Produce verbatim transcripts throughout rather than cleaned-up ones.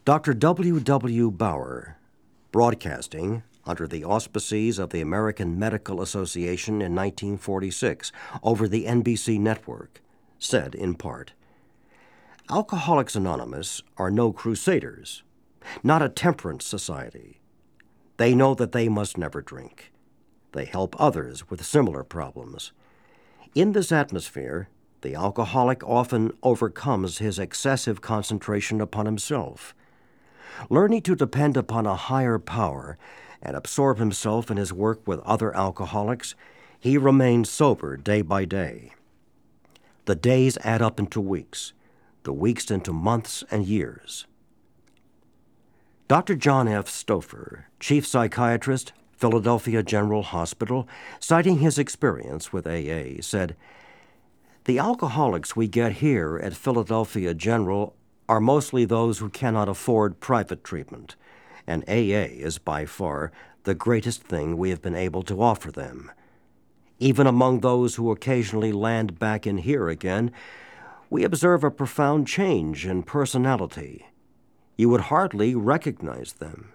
Doctor W. W. Bauer, broadcasting under the auspices of the American Medical Association in nineteen forty-six over the N B C network, said in part, "Alcoholics Anonymous are no crusaders, not a temperance society. They know that they must never drink. They help others with similar problems. In this atmosphere, the alcoholic often overcomes his excessive concentration upon himself. Learning to depend upon a higher power and absorb himself in his work with other alcoholics, he remains sober day by day. The days add up into weeks, the weeks into months and years." Doctor John F. Stouffer, chief psychiatrist, Philadelphia General Hospital, citing his experience with A A, said, "The alcoholics we get here at Philadelphia General are mostly those who cannot afford private treatment, and A A is by far the greatest thing we have been able to offer them. Even among those who occasionally land back in here again, we observe a profound change in personality. You would hardly recognize them."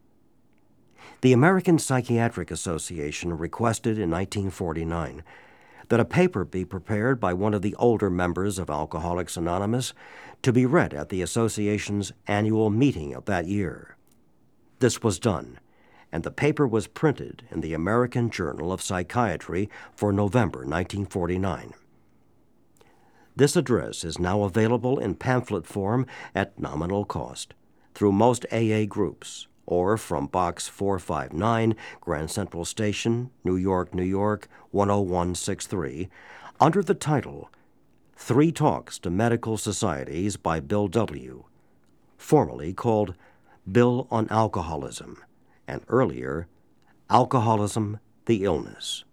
The American Psychiatric Association requested in nineteen forty-nine that a paper be prepared by one of the older members of Alcoholics Anonymous to be read at the association's annual meeting of that year. This was done, and the paper was printed in the American Journal of Psychiatry for November nineteen forty-nine. This address is now available in pamphlet form at nominal cost through most A A groups, or from Box four five nine, Grand Central Station, New York, New York, one oh one six three, under the title Three Talks to Medical Societies by Bill W., formerly called Bill on Alcoholism, and earlier, Alcoholism, the Illness.